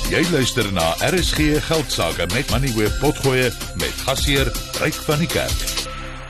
Jy luister na RSG Geldsaake met Money Web Potgoe met gasheer Ryk van die Kerk.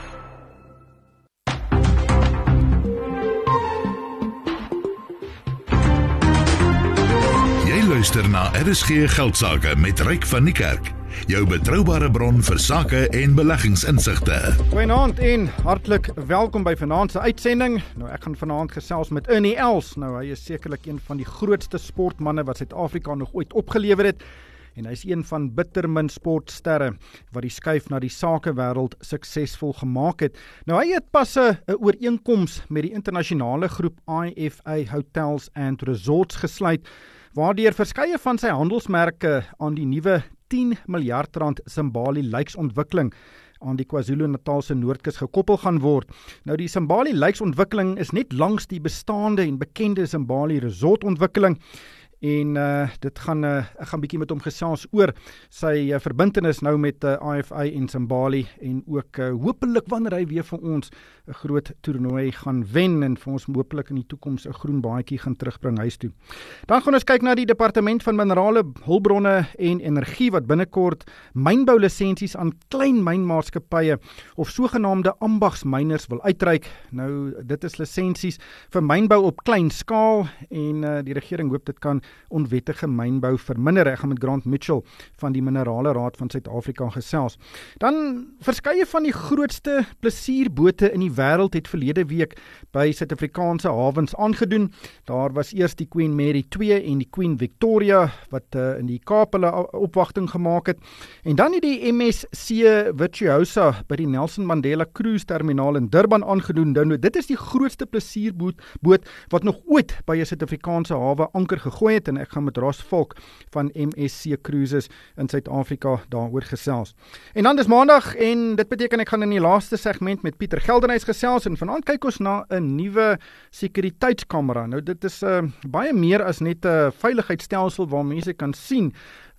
Jy luister na RSG Geldsaake met Ryk van die Kerk. Jou betroubare bron vir sake en beleggingsinsigte. Goeienaand en hartlik welkom by vanaand se uitsending. Nou ek gaan vanaand gesels met Ernie Els. Nou hy is sekerlik een van die grootste sportmanne wat Suid-Afrika nog ooit opgelewer het. En hy is een van bittermin sportsterre wat die skuif na die sakewêreld suksesvol gemaak het. Nou hy het pas 'n ooreenkoms met die internasionale groep IFA Hotels and Resorts gesluit, waardeur verskeie van sy handelsmerke aan die nuwe 10 miljard rand Simbali Lijksontwikkeling aan die KwaZulu-Natalse Noordkus gekoppel gaan word. Nou die Simbali Lijksontwikkeling is net langs die bestaande en bekende Simbali Resort ontwikkeling. En ek gaan bietjie met hom gesels oor sy verbintenis nou met IFA en Simbali en ook hopelik wanneer hy weer vir ons 'n groot toernooi gaan wen en vir ons hopelik in die toekoms 'n groen baadjie gaan terugbring huis toe. Dan gaan ons kyk na die Departement van Minerale, Hulpbronne en Energie wat binnekort mynboulisensies aan klein mynmaatskappye of sogenaamde ambagsmyners wil uitreik. Nou dit is lisensies vir mynbou op klein skaal en die regering hoop dit kan onwettige mynbou verminder. Ek gaan met Grant Mitchell van die Minerale Raad van Suid-Afrika gesels. Dan verskeie van die grootste plesierbote in die wêreld het verlede week by Suid-Afrikaanse hawens aangedoen. Daar was eers die Queen Mary 2 en die Queen Victoria wat in die Kaap hulle opwagting gemaak het. En dan het die MSC Virtuosa by die Nelson Mandela Cruise Terminaal in Durban aangedoen. Nou, dit is die grootste plesierboot wat nog ooit by 'n Suid-Afrikaanse hawe anker gegooi het en ek gaan met Ross Volk van MSC Cruises in Suid-Afrika daaroor gesels. En dan is Maandag en dit beteken ek gaan in die laaste segment met Pieter Geldenhuys gesels en vanaand kyk ons na 'n nuwe sekuriteitskamera. Nou dit is baie meer as net 'n veiligheidsstelsel waar mense kan sien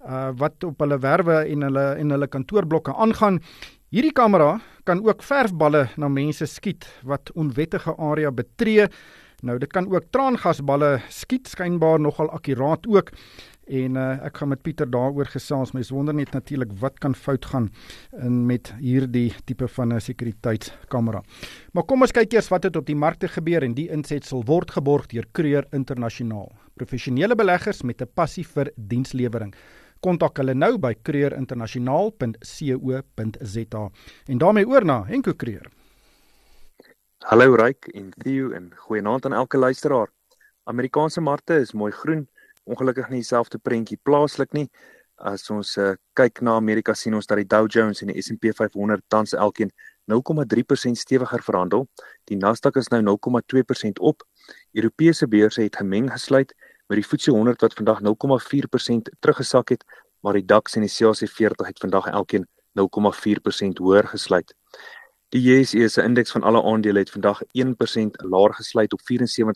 wat op hulle werwe en hulle kantoorblokke aangaan. Hierdie kamera kan ook verfballe na mense skiet wat onwettige area betree. Nou, dit kan ook traangasballe skiet, skynbaar nogal akkuraat ook. En ek gaan met Pieter daaroor gesels. Mens wonder net natuurlik wat kan fout gaan met hierdie tipe van 'n sekuriteitskamera. Maar kom ons kyk eers wat het op die markte gebeur en die insetsel word geborg deur Creer Internasionaal. Professionele beleggers met 'n passie vir dienslewering. Kontak hulle nou by creerinternasionaal.co.za. En daarmee oor na Henko Creer. Hallo Ryk en Theo en goeienaand aan elke luisteraar. Amerikaanse markte is mooi groen, ongelukkig nie dieselfde prentjie plaaslik nie. As ons kyk na Amerika sien ons dat die Dow Jones en die S&P 500 tans elkeen 0,3% stewiger verhandel. Die Nasdaq is nou 0,2% op. Europese beurse het gemeng gesluit met die FTSE 100 wat vandag 0,4% teruggesak het, maar die DAX en die CAC 40 het vandag elkeen 0,4% hoër gesluit. Die JSE se indeks van alle aandele het vandag 1% laer gesluit op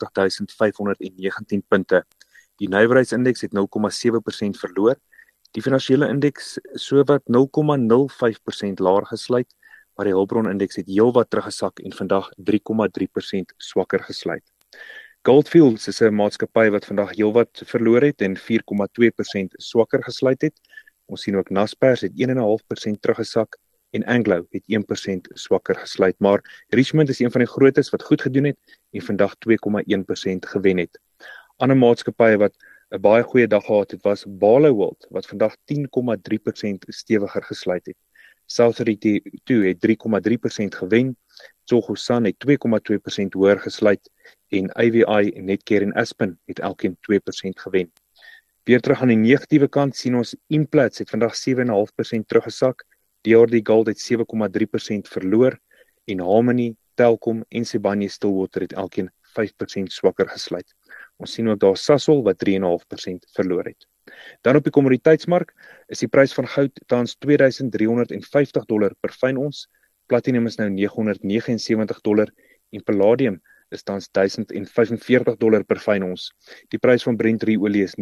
74.519 punte. Die nywerheidsindeks het 0,7% verloor. Die finansiële indeks sowat 0,05% laer gesluit, maar die hulpbronindeks het heelwat teruggesak en vandag 3,3% swakker gesluit. Gold Fields is 'n maatskappy wat vandag heelwat verloor het en 4,2% swakker gesluit het. Ons sien ook Naspers het 1,5% teruggesak en Anglo het 1% swakker gesluit, maar Richmond is een van die grootes wat goed gedoen het en vandag 2,1% gewen het. Ander maatskappye wat 'n baie goeie dag gehad het was Barloworld wat vandag 10,3% stewiger gesluit het. Southern 2 het 3,3% gewen, Tsogosan het 2,2% hoër gesluit en AVI, Netcare en Aspen het elkeen 2% gewen. Weer terug aan die negatiewe kant sien ons Implats het vandag 7,5% teruggesak. DRD Gold het 7,3% verloor en Harmony, Telkom en Sibanye-Stillwater het elkeen 5% swakker gesluit. Ons sien ook daar Sasol wat 3,5% verloor het. Dan op die kommoditeitsmark is die prys van goud tans $2,350 per fyn ons, platinum is nou $979 en palladium is tans $1,045 per fyn ons. Die prys van Brent olie is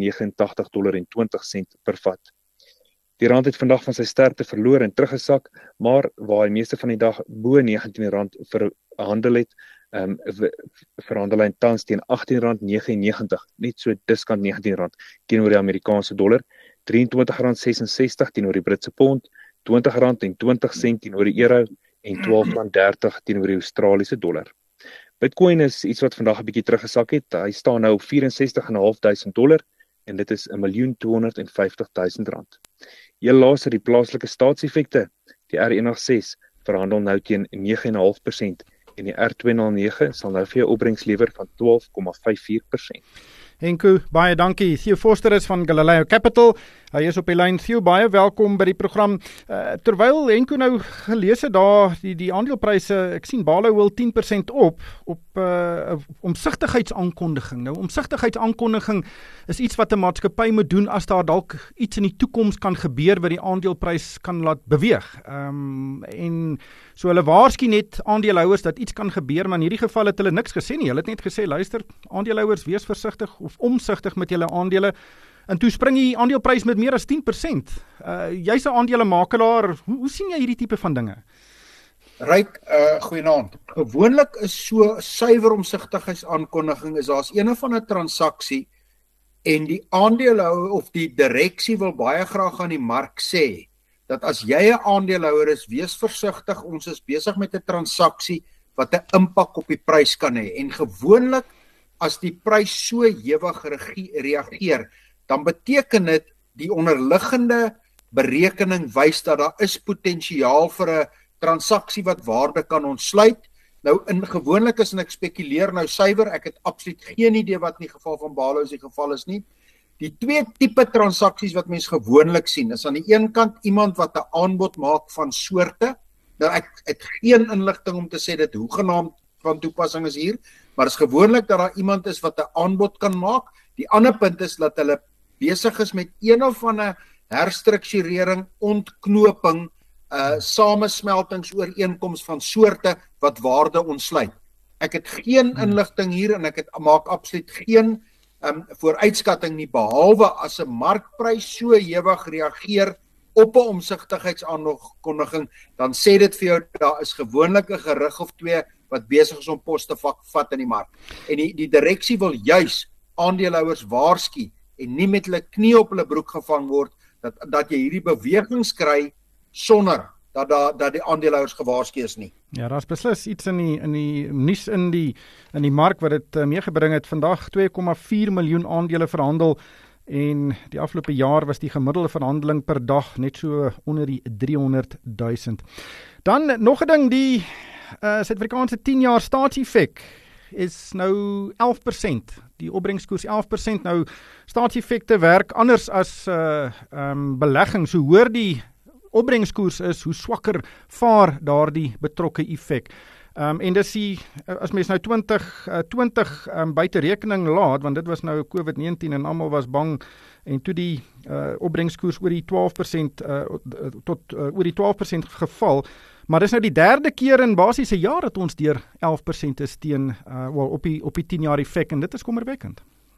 $89.20 per vat. Die rand het vandag van sy sterkte verloor en teruggesak, maar waar hy meeste van die dag bo R19 verhandel het, verhandel hy tans teen R18.99, net so diskant R19 teenoor die Amerikaanse dollar. R23.66 teenoor die Britse pond, R20.20 teenoor die euro en R12.30 teenoor die Australiese dollar. Bitcoin is iets wat vandag 'n bietjie teruggesak het. Hy staan nou op $64.500 en dit is R1.250.000. Heel laaste die plaaslike staatseffekte. Die R106 verhandel nou teen 9.5% en die R209 sal nou vir jou opbrengs lewer van 12,54%. Henko, baie dankie. Theo Forster is van Galileo Capital. Hy is op die lyn. Theo, baie welkom by die program. Terwyl Henko nou gelees het daar die aandelepryse, ek sien Barlow wil 10% op omsigtigheidsaankondiging. Nou, omsigtigheidsaankondiging is iets wat 'n maatskappy moet doen as daar dalk iets in die toekoms kan gebeur wat die aandeleprys kan laat beweeg. En so hulle waarsku net aandeelhouers dat iets kan gebeur, maar in hierdie geval het hulle niks gesê nie. Hulle het net gesê, luister, aandeelhouers, wees versigtig of omsigtig met julle aandele. En toe spring die aandeleprys met meer as 10%. Jy's 'n aandelemakelaar. Hoe sien jy hierdie tipe van dinge? Ryk, goeienaand. Gewoonlik is so suiwer omsigtigheidsaankondiging is daar's een of ander transaksie en die aandeelhouer of die direksie wil baie graag aan die mark sê dat as jy 'n aandeelhouer is, wees versigtig, ons is besig met 'n transaksie wat 'n impak op die prys kan hê. En gewoonlik as die prys so hewig reageer, dan beteken dit die onderliggende berekening wys dat daar is potensiaal vir 'n transaksie wat waarde kan ontsluit. Nou gewoonlik is, en ek spekuleer nou suiwer, ek het absoluut geen idee wat in die geval van Barlow die geval is nie. Die twee tipe transaksies wat mens gewoonlik sien, is aan die een kant iemand wat 'n aanbod maak van soorte. Nou ek het geen inligting om te sê dit hoegenaamd van toepassing is hier, maar is gewoonlik dat daar iemand is wat 'n aanbod kan maak. Die ander punt is dat hulle besig is met een of ander herstrukturering, ontknoping, samesmeltingsooreenkoms van soorte wat waarde ontsluit. Ek het geen inligting hier en ek maak absoluut geen vooruitskatting nie, behalwe as 'n markprys so hewig reageer op 'n omsigtigheidsaankondiging, dan sê dit vir jou daar is gewoonlik 'n gerug of twee wat besig is om pos te vat in die mark. En die direksie wil juis aandeelhouers waarsku en nie met hulle knie op hulle broek gevang word dat jy hierdie bewegings kry sonder dat die aandeelhouers gewaarsku is nie. Ja, daar's beslis iets in die nuus in die mark wat dit meegebring het. Vandag 2,4 miljoen aandele verhandel en die afgelope jaar was die gemiddelde verhandeling per dag net so onder die 300.000. Dan nog 'n ding, die Suid-Afrikaanse 10-jaar staatseffek is nou 11%. Die opbrengskoers 11%. Nou, staatseffekte werk anders as belegging. So hoër die opbrengskoers is, hoe swakker vaar daardie betrokke effek. En dis as mens nou 2020 buite rekening laat, want dit was nou COVID-19 en almal was bang, en toe die opbrengskoers oor die 12% oor die 12% geval. Maar dis nou die derde keer in basies 'n jaar dat ons deur 11% is teen op die 10 jaar effek, en dit is kommerwekkend.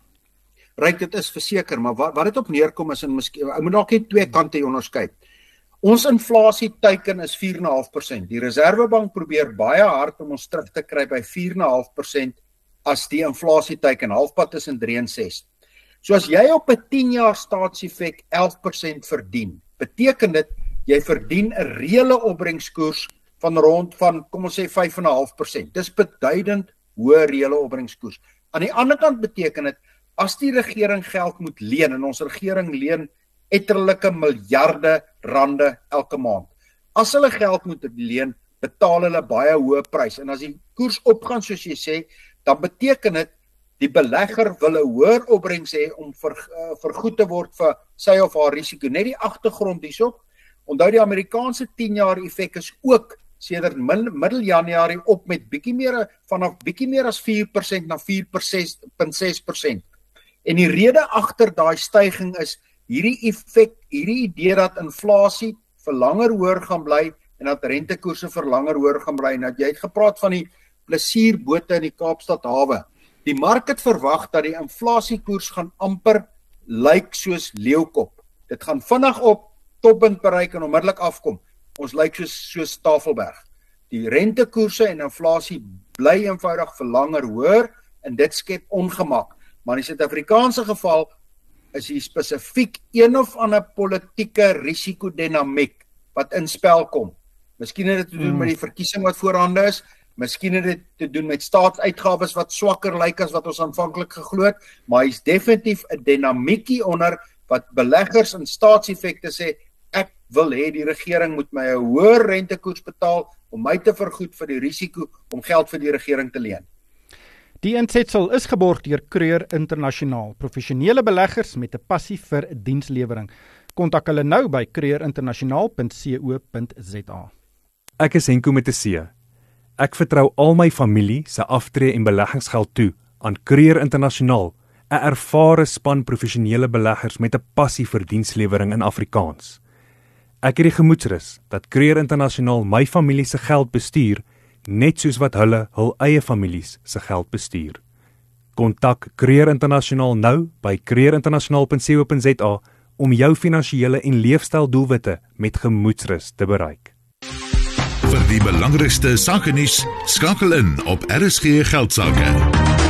Ryk, dit is verseker, maar wat dit op neerkom is, en miskien ek moet dalk net twee kante onderskei. Ons inflasie teiken is 4,5%. Die Reserwebank probeer baie hard om ons terug te kry by 4,5% as die inflasie teiken, halfpad tussen 3 en 6. So as jy op 'n 10 jaar staatseffek 11% verdien, beteken dit jy verdien 'n reële opbrengskoers van kom ons sê 5,5%. Dis beduidend hoë reële opbrengskoers. Aan die ander kant beteken dit, as die regering geld moet leen, en ons regering leen etterlike miljarde rande elke maand. As hulle geld moet leen, betaal hulle baie hoë prys. En as die koers opgaan, soos jy sê, dan beteken dit die belegger wil 'n hoër opbrengs hê om vergoed te word vir sy of haar risiko. Net die agtergrond hierso. Onthou die Amerikaanse 10 jaar effek is ook sedert middel Januarie op met vanaf bietjie meer as 4% na 4,6%. En die rede agter daai stygings is hierdie idee dat inflasie vir langer hoër gaan bly en dat rentekoerse vir langer hoër gaan bly. Nou jy het gepraat van die plesierbote in die Kaapstad hawe. Die mark het verwag dat die inflasiekoers gaan amper lyk soos leeukop. Dit gaan vinnig op toppunt bereik en onmiddellik afkom. Ons lyk soos Tafelberg. Die rentekoerse en inflasie bly eenvoudig vir langer hoër en dit skep ongemak. Maar in die Suid-Afrikaanse geval is hier spesifiek een of ander politieke risikodinamiek wat in spel kom. Miskien het dit te doen met die verkiesing wat voorhande is, miskien het dit te doen met staatsuitgawes wat swakker lyk as wat ons aanvanklik geglo het, maar hy's definitief 'n dinamiekie onder wat beleggers en staatseffekte sê, ek wil hê die regering moet my 'n hoër rentekoers betaal om my te vergoed vir die risiko om geld vir die regering te leen. Die insetsel is geborg deur Kreur Internasionaal, professionele beleggers met 'n passie vir dienslewering. Kontak hulle nou by kreurinternasionaal.co.za. Ek is Henko met 'n C. Ek vertrou al my familie se aftree en beleggingsgeld toe aan Kreur Internasionaal, 'n ervare span professionele beleggers met 'n passie vir dienslewering in Afrikaans. Ek het die gemoedsrus dat Kreur Internasionaal my familie se geld bestuur, net soos wat hulle hul eie families se geld bestuur. Kontak Kreur Internasionaal nou by kreurinternasionaal.co.za om jou finansiële en leefstyldoelwitte met gemoedsrus te bereik. Vir die belangrikste sakenuus, skakel in op RSG Geldsaake.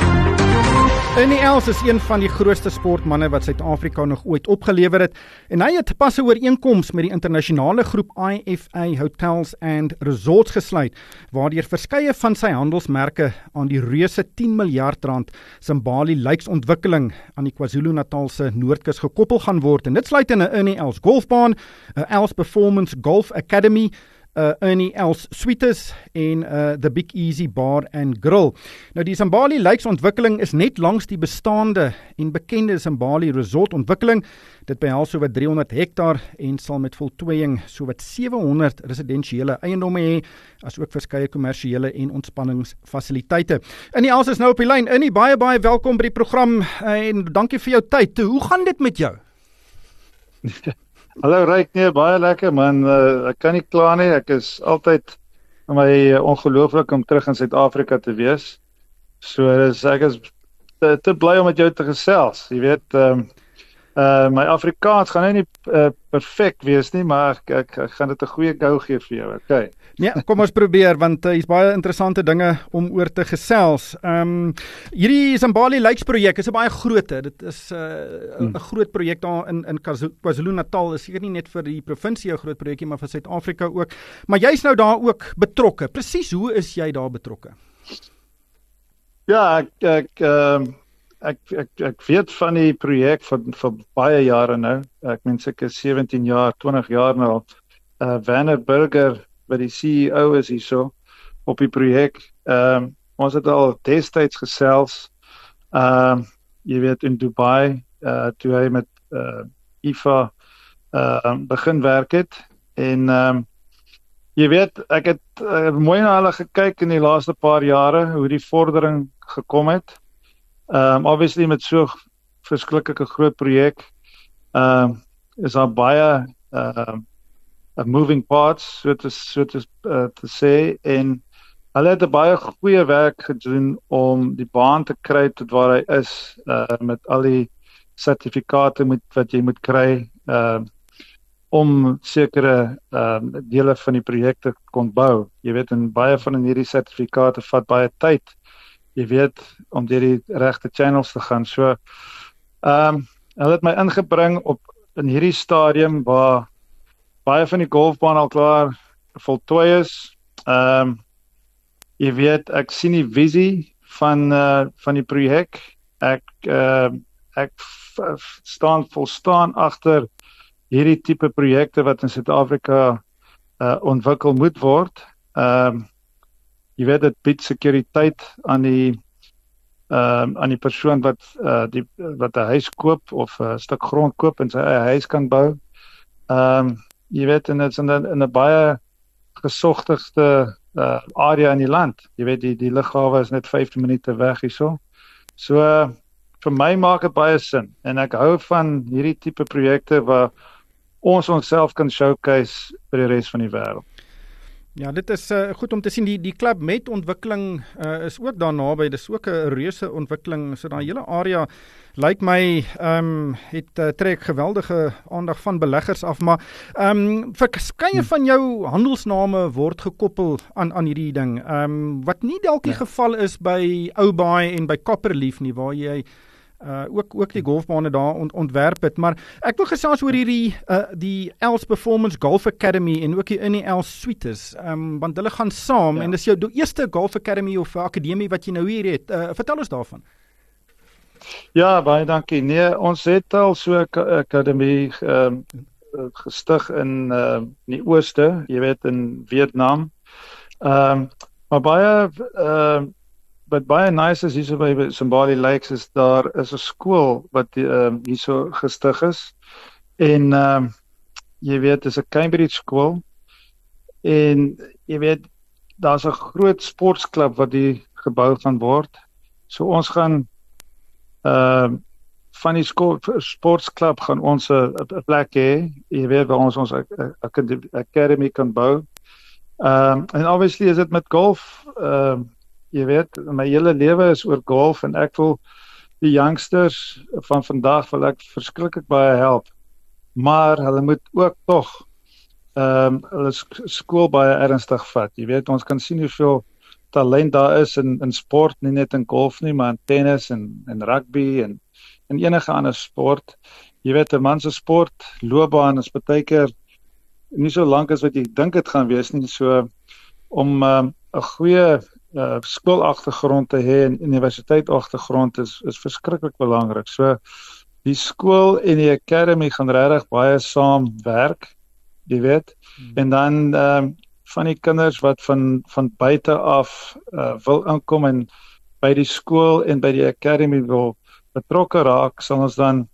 Ernie Els is een van die grootste sportmanne wat Suid-Afrika nog ooit opgelewer het, en hy het pas 'n ooreenkoms met die internasionale groep IFA Hotels and Resorts gesluit, waardeur verskeie van sy handelsmerke aan die reuse 10 miljard rand Zimbali lijksontwikkeling aan die KwaZulu-Natalse Noordkus gekoppel gaan word, en dit sluit in 'n Ernie Els golfbaan, 'n Els Performance Golf Academy, Ernie Els Suites en The Big Easy Bar and Grill. Nou die Zimbali lijksontwikkeling is net langs die bestaande en bekende Zimbali Resort ontwikkeling. Dit behels sowat 300 hektaar en sal met voltooiing sowat 700 residensiële eiendomme hê, as ook verskeie kommersiële en ontspanningsfasiliteite. Ernie Els is nou op die lyn. Ernie, baie welkom by die program en dankie vir jou tyd. Hoe gaan dit met jou? Hallo Ryk, nee, baie lekker man, ek kan nie kla nie, ek is altyd my ongelooflik om terug in Suid-Afrika te wees, so ek is te bly om met jou te gesels, jy weet, my Afrikaans gaan nie perfek wees nie, maar ek gaan dit 'n goeie go gee vir jou, okay. Nee, kom ons probeer, want hier's baie interessante dinge om oor te gesels. Hierdie Zimbali Lijksprojek is 'n baie groot, dit is 'n groot projek daar in KwaZulu-Natal, is seker nie net vir die provinsie 'n groot projekkie, maar vir Suid-Afrika ook. Maar jy's nou daar ook betrokke. Presies hoe is jy daar betrokke? Ja, ek weet van die projek vir baie jare nou. Ek meen seker 17 jaar, 20 jaar nou. Werner Burger by die CEO is hier so op die projek. Ons het al destyds gesels, jy weet in Dubai, toe hy met IFA begin werk het. En jy weet, ek het mooi na hulle gekyk in die laaste paar jare, hoe die vordering gekom het. Obviously met so verskriklike groot projek, is daar baie moving parts, so te sê, en hulle het 'n baie goeie werk gedoen om die baan te kry tot waar hy is, met al die sertifikate wat jy moet kry, om sekere dele van die projekte kon bou. Jy weet, en baie van hierdie sertifikate vat baie tyd, jy weet, om deur die regte channels te gaan. So, hulle het my ingebring in hierdie stadium waar baie van die golfbaan al klaar voltooi is. Jy weet, ek sien die visie van die projek. Ek volstaan agter hierdie tipe projekte wat in Suid-Afrika ontwikkel moet word. Jy weet, dit bied sekuriteit aan die persoon wat 'n huis koop of 'n stuk grond koop en sy eie huis kan bou. Jy weet, en dit is in 'n baie gesogtigste area in die land. Jy weet, die lughawe is net 15 minute weg hierso. So, vir my maak dit baie sin. En ek hou van hierdie tipe projekte waar ons onsself kan showcase vir die res van die wêreld. Ja, dit is goed om te sien, die klub met ontwikkeling is ook daar naby, dis ook 'n reuse ontwikkeling, so daai hele area, lyk my, trek geweldige aandag van beleggers af, maar verskeie van jou handelsname word gekoppel aan hierdie ding, wat nie dalk die geval is by Oubaai en by Copperleaf nie, waar jy ook die golfbane daar ontwerp het. Maar ek wil gesels oor hierdie die Els Performance Golf Academy en ook die in die Els Suites, want hulle gaan saam en dis jou eerste Golf Academy of akademie wat jy nou hier het. Vertel ons daarvan. Ja, baie dankie. Nee, ons het al so 'n akademie gestig in die ooste, jy weet in Vietnam. Maar wat baie nice is hierso by Simbali Lakes is daar is 'n skool wat hierso gestig is. En jy weet, dis 'n Cambridge skool. En jy weet, daar's 'n groot sportklub wat hier gebou gaan word. So ons gaan van die sportklub gaan ons 'n plek hê, jy weet, waar ons academy kan bou. En obviously is dit met golf, jy weet, my hele lewe is oor golf en ek wil die youngsters van vandag wil ek verskriklik baie help. Maar hulle moet ook tog hulle skool baie ernstig vat. Jy weet, ons kan sien hoeveel talent daar is in sport, nie net in golf nie, maar in tennis en rugby en enige ander sport. Jy weet, 'n man se sport loopbaan is baie keer nie so lank as wat jy dink dit gaan wees nie. So om 'n goeie skoolagtergrond te hê en universiteitsagtergrond is verskriklik belangrik. So die skool en die academy gaan regtig baie saam werk, jy weet. En dan van die kinders wat van buite af wil inkom en by die skool en by die academy wil betrokke raak, sal ons dan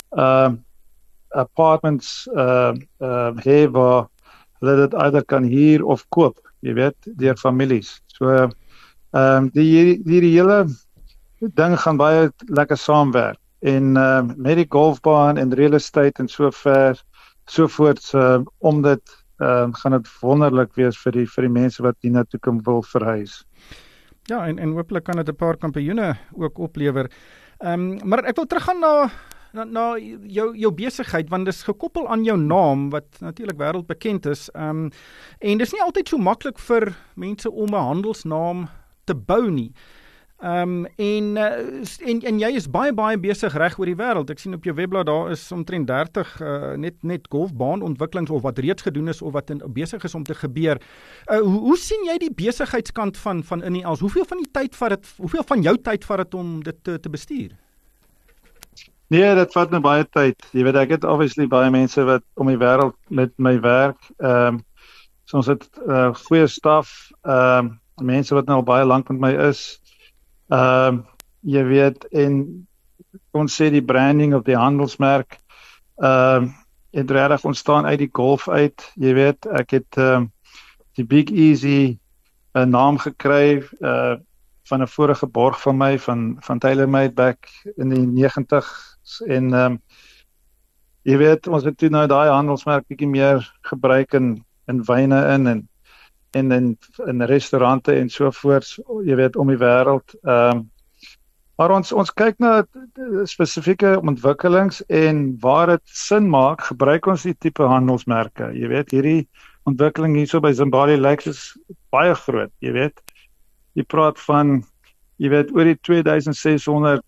apartments hê waar hulle dit either kan huur of koop, jy weet, deur families. So die hele ding gaan baie lekker saamwerk. En met die golfbaan en real estate en sovoorts om dit gaan dit wonderlik wees vir die mense wat hiernatoe kan wil verhuis. Ja, en hopelik kan dit 'n paar kampioene ook oplewer. Maar ek wil teruggaan na jou besigheid, want dis gekoppel aan jou naam wat natuurlik wêreldbekend is. En dis nie altyd so maklik vir mense om 'n handelsnaam te bou nie. En jy is baie besig reg oor die wêreld. Ek sien op jou webblad daar is omtrent 30 net golfbaanontwikkelings of wat reeds gedoen is of wat besig is om te gebeur. Hoe sien jy die besigheidskant van in die Els? Hoeveel van jou tyd vat dit om dit te bestuur? Nee, dit vat nou baie tyd. Jy weet, ek het obviously baie mense wat om die wêreld met my werk. So ons het goeie staf, mense wat nou al baie lank met my is. Jy weet, en ons sê die branding of die handelsmerk het regtig ontstaan uit die golf uit. Jy weet, ek het die Big Easy 'n naam gekry van 'n vorige borg van my van TaylorMade back in die 90s en jy weet, ons het toe nou daai handelsmerk bietjie meer gebruik in wyne en in restaurante en sovoorts, jy weet, om die wêreld. Maar ons kyk na spesifieke ontwikkelings en waar dit sin maak, gebruik ons die tipe handelsmerke. Jy weet, hierdie ontwikkeling hierso by Simbali Lakes is baie groot, jy weet. Jy praat van, jy weet, oor die 2600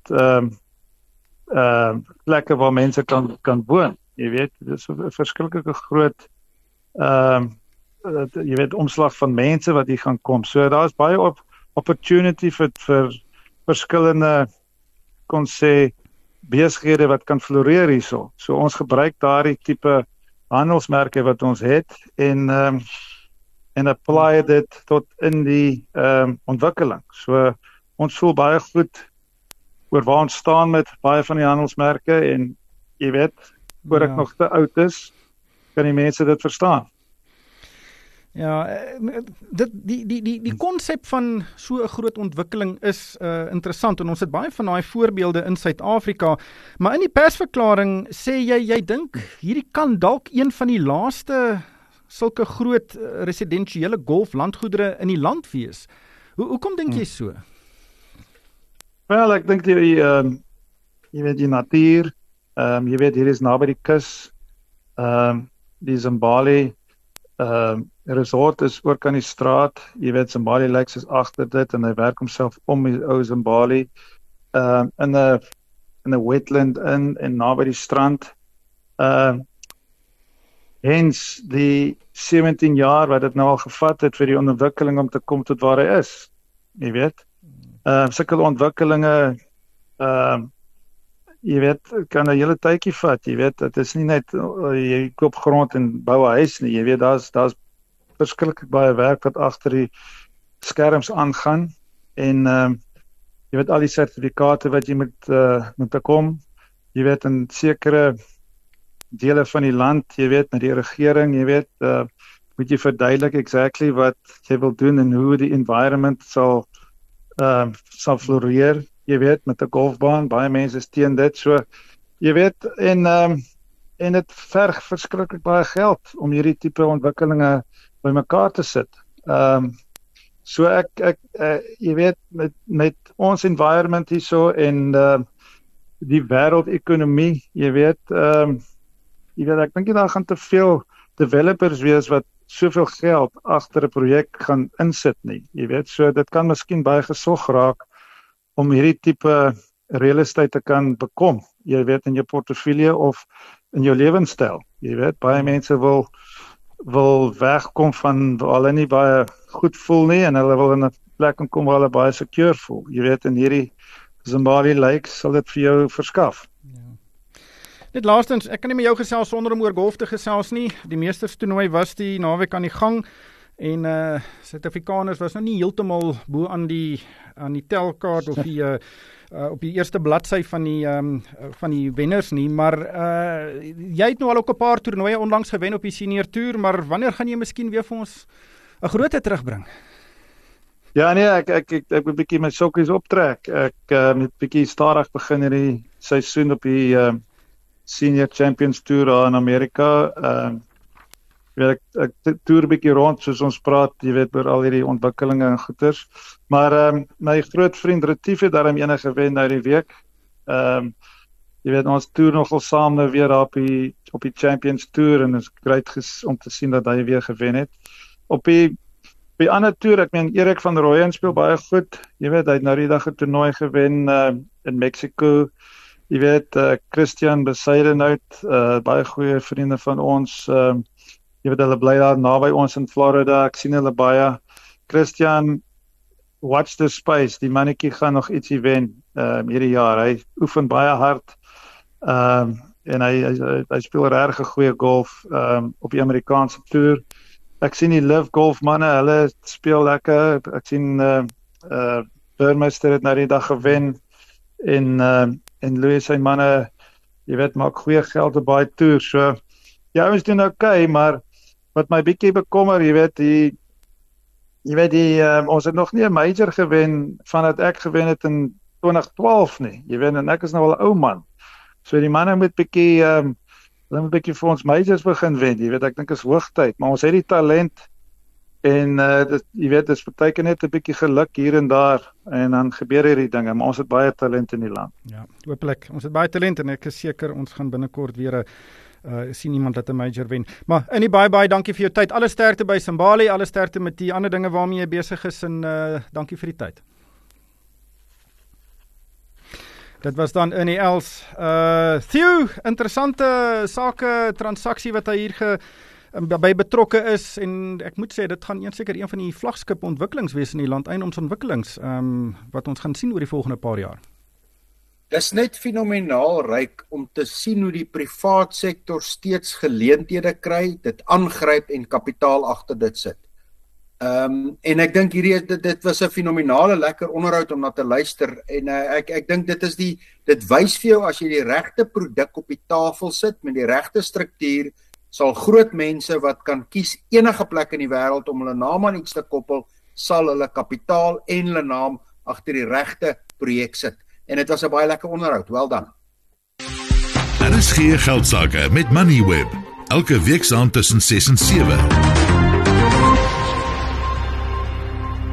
plekke waar mense kan woon. Jy weet, dit is 'n verskriklike groot jy weet, omslag van mense wat hier gaan kom. So daar is baie opportunity vir verskillende, kon sê, besighede wat kan floreer hierso. So ons gebruik daardie tipe handelsmerke wat ons het en apply dit tot in die ontwikkeling. So ons voel baie goed oor waar ons staan met baie van die handelsmerke en jy weet, voor ek nog te oud is, kan die mense dit verstaan. Ja, die konsep van so 'n groot ontwikkeling is interessant en ons het baie van daai voorbeelde in Suid-Afrika, maar in die persverklaring sê jy dink hierdie kan dalk een van die laaste sulke groot residensiële golflandgoedere in die land wees. Hoekom dink jy so? Wel, ek dink jy weet die natuur, jy weet hier is naby die kus, die Simbali resort is ook aan die straat, jy weet Simbali Lakes is agter dit en hy werk homself om die ou Simbali in 'n 'n wetland in en naby die strand. Hens die 17 jaar wat dit nou al gevat het vir die ontwikkeling om te kom tot waar hy is. Jy weet. Sulke ontwikkelinge jy weet, kan 'n hele tydjie vat. Jy weet, dit is nie net jy koop grond en bou 'n huis nie. Jy weet, daar's verskriklik baie werk wat agter die skerms aangaan en jy weet al die sertifikate wat jy moet bekom. Jy weet in sekere dele van die land, jy weet met die regering, jy weet moet jy verduidelik exactly wat jy wil doen en hoe die environment sal floreer. Jy weet, met 'n golfbaan, baie mense is teen dit, so, jy weet, en dit verg verskriklik baie geld om hierdie tipe ontwikkelinge bymekaar te sit. So ek jy weet, met ons environment hierso en die wêreldekonomie, jy weet, ek dink daar gaan te veel developers wees wat soveel geld agter 'n projek gaan insit nie. Jy weet, so dit kan miskien baie gesog raak om hierdie tipe real estate te kan bekom, jy weet, in jou portefeulje of in jou lewenstyl. Jy weet, baie mense wil wegkom van waar hulle nie baie goed voel nie en hulle wil in 'n plek kom waar hulle baie secure voel. Jy weet, in hierdie Zimbabwe Lakes sal dit vir jou verskaf. Net laastens, ek kan nie met jou gesels sonder om oor golf te gesels nie. Die meesterstoernooi was die naweek aan die gang en Suid-Afrikaners was nou nie heeltemal bo aan die telkaart of op die eerste bladsy van die wenners nie, maar jy het nou al ook 'n paar toernooie onlangs gewen op die senior toer, maar wanneer gaan jy miskien weer vir ons 'n groot terugbring? Ja nee, ek moet bietjie my sokkies optrek. Ek moet bietjie stadig begin hierdie seisoen op die Senior Champions Tour in Amerika. Ek toer 'n bietjie rond soos ons praat, jy weet, oor al hierdie ontwikkelinge en goeters. Maar my groot vriend Retief het daarom ene gewen nou die week. Jy weet, ons toer nogal saam nou weer op die Champions Tour en is great om te sien dat hy weer gewen het. Op die ander toer, ek meen Erik van Rooyen speel baie goed. Jy weet, hy het nou die dag 'n toernooi gewen in Mexico. Jy weet, Christian Bezuidenhout, baie goeie vriende van ons. Jy weet, hulle bly daar naby ons in Florida. Ek sien hulle baie. Christian, watch the space. Die mannetjie gaan nog ietsie wen hierdie jaar. Hy oefen baie hard. En hy speel regtig 'n goeie golf op die Amerikaanse toer. Ek sien die Live Golf manne, hulle speel lekker. Ek sien Burmester het nou die dag gewen en Louis sy manne, jy weet, maak goeie geld op baie toer. So ja, ons doen okay, maar wat my bietjie bekommer, jy weet, ons het nog nie 'n major gewen vandat ek gewen het in 2012 nie. Jy weet, en ek is nou al 'n ou man. So die manne moet bietjie vir ons majors begin wen. Jy weet, ek dink is hoogtyd, maar ons het die talent en jy weet, dis partykeer net 'n bietjie geluk hier en daar en dan gebeur hierdie dinge, maar ons het baie talent in die land. Ja, hopelik. Ons het baie talent en ek is seker ons gaan binnekort weer sien iemand dat 'n major wen. Maar in die baie dankie vir jou tyd. Alle sterkte by Simbali, alle sterkte met die ander dinge waarmee jy besig is en dankie vir die tyd. Dit was dan Ernie Els. Theo, interessante sake, transaksie wat hy hier by betrokke is en ek moet sê, dit gaan seker een van die vlagskip ontwikkelings wees in die land, eiendomsontwikkelings, wat ons gaan sien oor die volgende paar jaar. Dis net fenomenaal ryk om te sien hoe die privaat sektor steeds geleenthede kry, dit aangryp en kapitaal agter dit sit. En ek dink dit was 'n fenomenale lekker onderhoud om na te luister en ek dink dit wys vir jou as jy die regte produk op die tafel sit met die regte struktuur, sal groot mense wat kan kies enige plek in die wêreld om hulle naam aan iets te koppel, sal hulle kapitaal en hulle naam agter die regte projek sit. En dit was 'n baie lekker onderhoud. Wel dan. Daar is geen geldsaake met Moneyweb. Elke week saam tussen 6 en 7.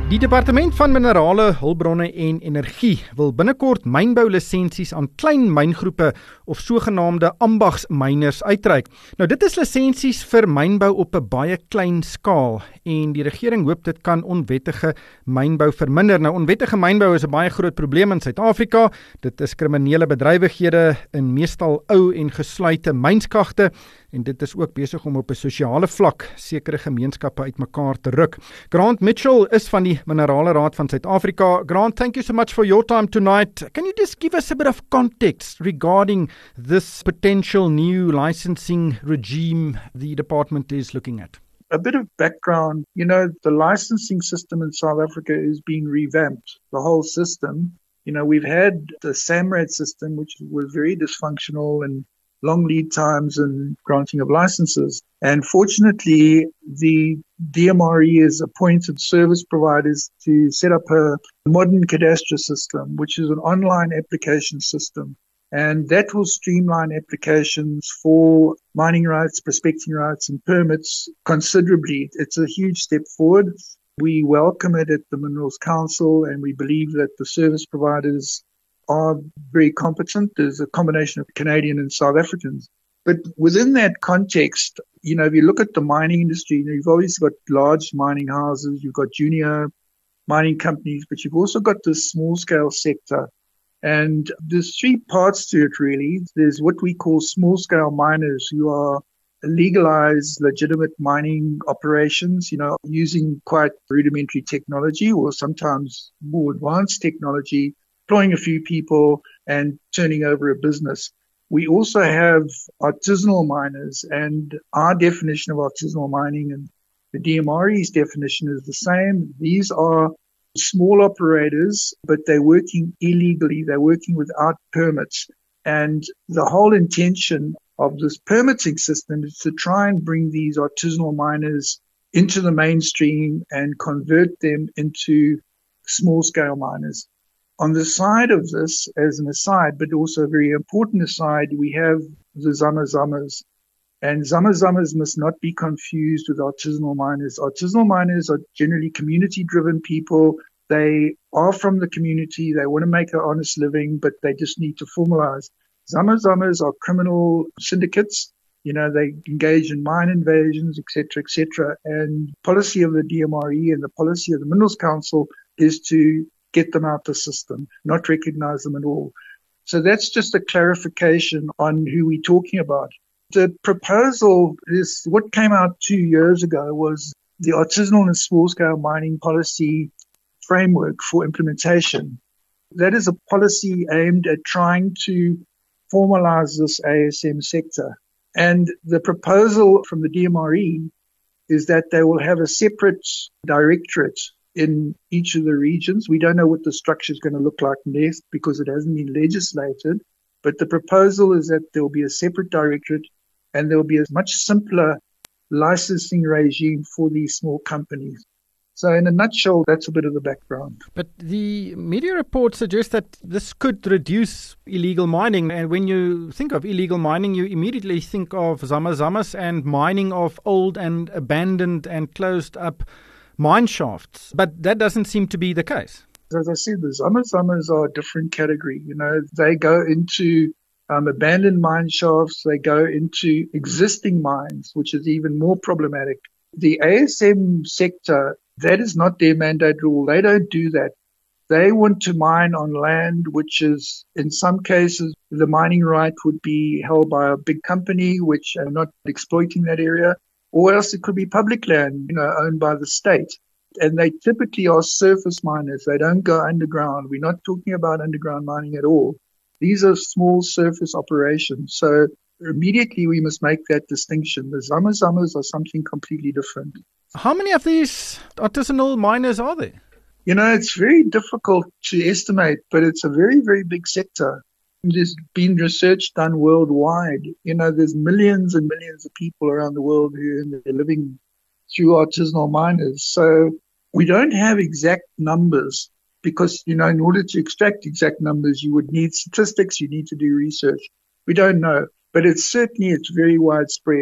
Die Departement van Minerale, Hulpbronne en Energie wil binnekort mynboulisensies aan klein myngroepe of sogenaamde ambagsmyners uitreik. Nou dit is lisensies vir mynbou op 'n baie klein skaal en die regering hoop dit kan onwettige mynbou verminder. Nou onwettige mynbou is 'n baie groot probleem in Suid-Afrika. Dit is kriminele bedrywighede in meestal ou en gesluite mynskagte en dit is ook besig om op 'n sosiale vlak sekere gemeenskappe uitmekaar te ruk. Grant Mitchell is van die Minerale Raad van Suid-Afrika. Grant, thank you so much for your time tonight. Can you just give us a bit of context regarding this potential new licensing regime the department is looking at? A bit of background, the licensing system in South Africa is being revamped, the whole system. We've had the SAMRAD system, which was very dysfunctional and long lead times and granting of licenses. And fortunately, the DMRE has appointed service providers to set up a modern cadastral system, which is an online application system. And that will streamline applications for mining rights, prospecting rights, and permits considerably. It's a huge step forward. We welcome it at the Minerals Council, and we believe that the service providers are very competent. There's a combination of Canadian and South Africans. But within that context, if you look at the mining industry, you've always got large mining houses, you've got junior mining companies, but you've also got this small scale sector. And there's three parts to it really. There's what we call small scale miners who are legalized, legitimate mining operations, using quite rudimentary technology or sometimes more advanced technology, employing a few people and turning over a business. We also have artisanal miners, and our definition of artisanal mining and the DMRE's definition is the same. These are small operators, but they're working illegally. They're working without permits. And the whole intention of this permitting system is to try and bring these artisanal miners into the mainstream and convert them into small-scale miners. On the side of this, as an aside, but also a very important aside, we have the Zama-Zamas. And Zama-Zamas must not be confused with artisanal miners. Artisanal miners are generally community-driven people. They are from the community. They want to make an honest living, but they just need to formalize. Zama-Zamas are criminal syndicates. They engage in mine invasions, etc., etc. And policy of the DMRE and the policy of the Minerals Council is to get them out the system, not recognize them at all. So that's just a clarification on who we're talking about. The proposal is what came out 2 years ago was the artisanal and small-scale mining policy framework for implementation. That is a policy aimed at trying to formalize this ASM sector. And the proposal from the DMRE is that they will have a separate directorate in each of the regions. We don't know what the structure is going to look like next because it hasn't been legislated. But the proposal is that there will be a separate directorate and there will be a much simpler licensing regime for these small companies. So in a nutshell, that's a bit of the background. But the media reports suggest that this could reduce illegal mining. And when you think of illegal mining, you immediately think of Zama-Zamas and mining of old and abandoned and closed up mine shafts. But that doesn't seem to be the case. As I said, the Zama-Zamas are a different category. They go into abandoned mine shafts. They go into existing mines, which is even more problematic. The ASM sector, that is not their mandate rule. They don't do that. They want to mine on land, which is, in some cases, the mining right would be held by a big company, which are not exploiting that area, or else it could be public land, owned by the state. And they typically are surface miners. They don't go underground. We're not talking about underground mining at all. These are small surface operations. So immediately we must make that distinction. The Zama-Zamas are something completely different. How many of these artisanal miners are there? It's very difficult to estimate, but it's a very, very big sector. There's been research done worldwide. There's millions and millions of people around the world who are living through artisanal miners. So we don't have exact numbers because, in order to extract exact numbers, you would need statistics, you need to do research. We don't know, but it's very widespread.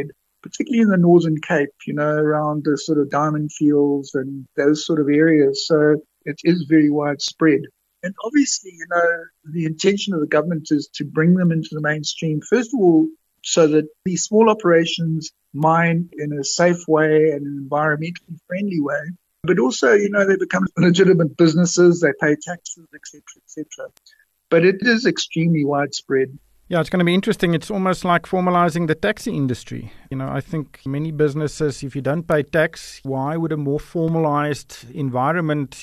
particularly in the Northern Cape, around the sort of diamond fields and those sort of areas. So it is very widespread. And obviously, the intention of the government is to bring them into the mainstream, first of all, so that these small operations mine in a safe way and an environmentally friendly way. But also, they become legitimate businesses, they pay taxes, etc., etc. But it is extremely widespread. Yeah, it's going to be interesting. It's almost like formalizing the taxi industry. I think many businesses, if you don't pay tax, why would a more formalized environment,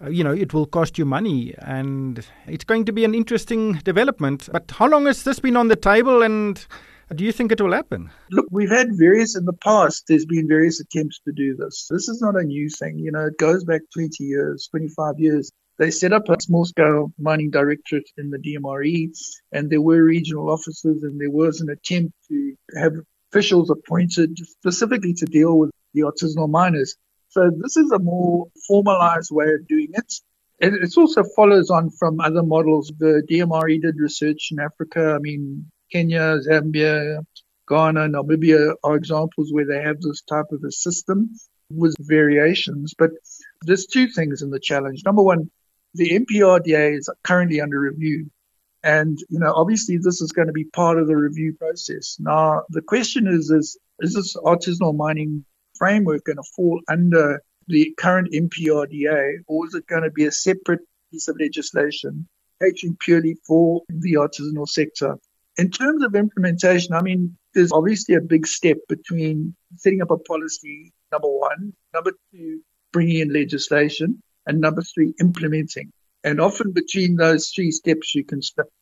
it will cost you money, and it's going to be an interesting development. But how long has this been on the table, and do you think it will happen? Look, we've had various in the past. There's been various attempts to do this. This is not a new thing. It goes back 20 years, 25 years. They set up a small-scale mining directorate in the DMRE, and there were regional offices, and there was an attempt to have officials appointed specifically to deal with the artisanal miners. So this is a more formalized way of doing it. It also follows on from other models. The DMRE did research in Africa. Kenya, Zambia, Ghana, Namibia are examples where they have this type of a system with variations. But there's two things in the challenge. Number one, the MPRDA is currently under review. And, obviously this is going to be part of the review process. Now, the question is this artisanal mining framework going to fall under the current MPRDA, or is it going to be a separate piece of legislation catering purely for the artisanal sector? In terms of implementation, there's obviously a big step between setting up a policy, number one, number two, bringing in legislation, and number three, implementing. And often between those three steps, you can stop.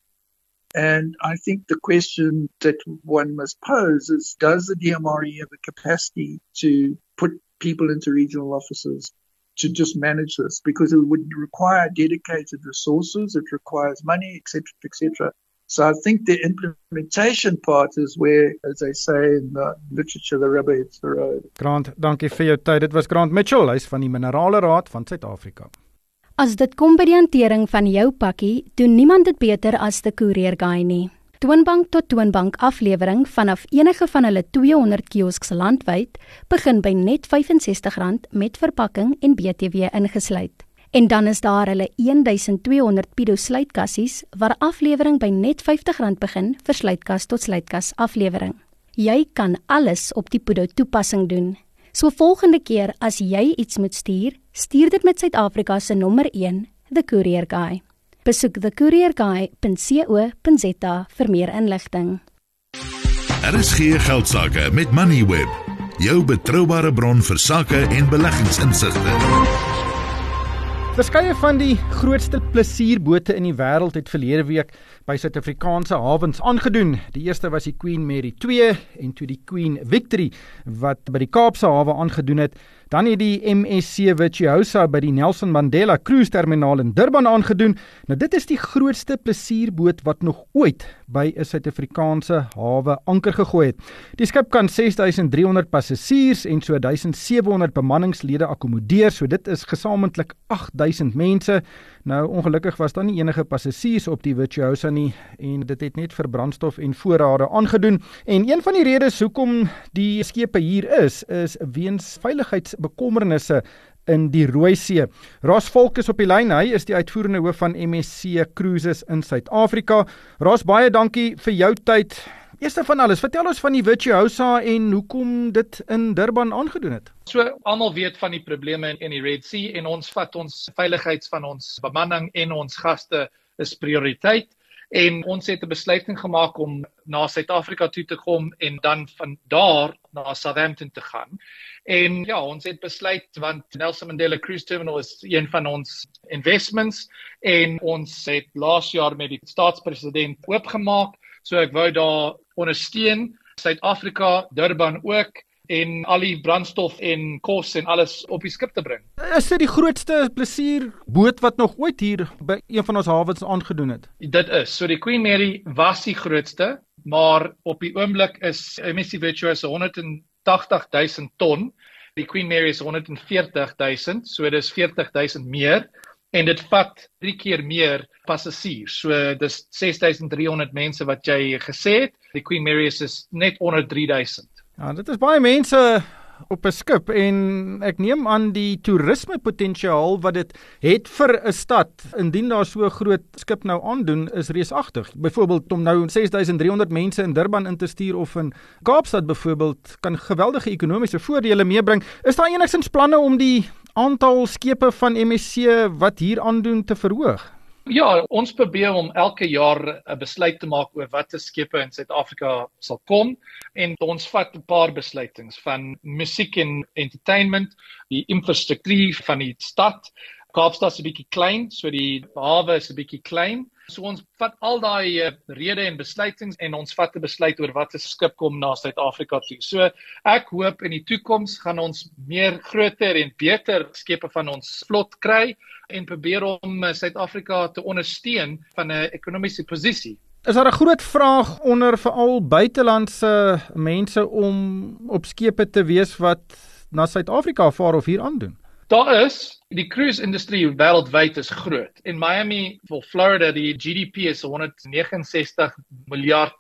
And I think the question that one must pose is, does the DMRE have the capacity to put people into regional offices to just manage this? Because it would require dedicated resources, it requires money, etc., etc. So I think the implementation part is where, as they say in the literature, the rubber hits the road. Grant, dankie vir jou tyd. Dit was Grant Mitchell, hy's van die Minerale Raad van Suid-Afrika. As dit kom by die hantering van jou pakkie, doen niemand dit beter as die Courier Guy nie. Toonbank tot toonbank aflewering vanaf enige van hulle 200 kiosks landwyd begin by net R65 met verpakking en BTW ingesluit. En dan is daar hulle 1200 Pido sluitkassies waar aflewering by net R50 begin vir sluitkas tot sluitkas aflewering. Jy kan alles op die Pido toepassing doen. So volgende keer as jy iets moet stuur, stuur dit met Suid-Afrika se nommer 1, The Courier Guy. Besoek thecourierguy.co.za vir meer inligting. RSG Geldsaake met Moneyweb, jou betroubare bron vir sake en beleggingsinsigte. Verskeie van die grootste plesierbote in die wêreld het verlede week by Suid-Afrikaanse hawens aangedoen. Die eerste was die Queen Mary 2 en toe die Queen Victory wat by die Kaapse hawe aangedoen het. Dan het die MSC Virtuosa by die Nelson Mandela Cruise Terminaal in Durban aangedoen. Nou dit is die grootste plesierboot wat nog ooit by 'n Suid-Afrikaanse hawe anker gegooi het. Die skip kan 6300 passasiers en so 1700 bemanningslede akkommodeer, so dit is gesamentlik 8000 mense. Nou ongelukkig was daar nie enige passasiers op die Virtuosa nie en dit het net vir brandstof en voorrade aangedoen. En een van die redes hoekom die skepe hier is weens veiligheidsbekommernisse in die Rooi See. Ras Volk is op die lyn, hy is die uitvoerende hoof van MSC Cruises in Suid-Afrika. Ras, baie dankie vir jou tyd. Eerste van alles, vertel ons van die Virtuosa en hoekom dit in Durban aangedoen het. So, almal weet van die probleme in die Red Sea en ons vat ons veiligheids van ons bemanning en ons gaste is prioriteit. En ons het 'n besluiting gemaak om na Suid-Afrika toe te kom en dan van daar na Southampton te gaan. En ja, ons het besluit, want Nelson Mandela Cruise Terminal is een van ons investments en ons het laas jaar met die staatspresident oopgemaak, so ek wou daar ondersteun, Suid-Afrika, Durban ook, en al die brandstof en kos en alles op die skip te bring. Is dit die grootste plesierboot wat nog ooit hier by een van ons hawens aangedoen het? Dit is. So die Queen Mary was die grootste, maar op die oomblik is MSC Virtuosa 180,000 ton. Die Queen Mary is 140,000, so dis 40,000 meer. En dit vat 3 keer meer passasiers. So dis 6,300 mense wat jy gesê het. Die Queen Mary is net onder 3,000. Ja, dit is baie mense op 'n skip en ek neem aan die toerisme potensiaal wat dit het vir 'n stad indien daar so 'n groot skip nou aandoen is reusagtig. Byvoorbeeld om nou 6300 mense in Durban in te stuur of in Kaapstad byvoorbeeld kan geweldige ekonomiese voordele meebring. Is daar enigstens planne om die aantal skepe van MSC wat hier aandoen te verhoog? Ja, ons probeer om elke jaar 'n besluit te maak oor watter skepe in Suid-Afrika sal kom en ons vat 'n paar besluitings van musiek en entertainment, die infrastruktuur van die stad. Kaapstad is 'n bietjie klein, so die hawe is 'n bietjie klein. So ons vat al daai rede en besluitings en ons vat 'n besluit oor watter skip kom na Suid-Afrika toe. So ek hoop in die toekoms gaan ons meer groter en beter skepe van ons vlot kry en probeer om Suid-Afrika te ondersteun van 'n ekonomiese posisie. Is daar 'n groot vraag onder veral buitelandse mense om op skepe te wees wat na Suid-Afrika vaar of hier aandoen? Daar is, die cruise industrie wêreldwyd is groot. In Miami, vir Florida, die GDP is $169 miljard.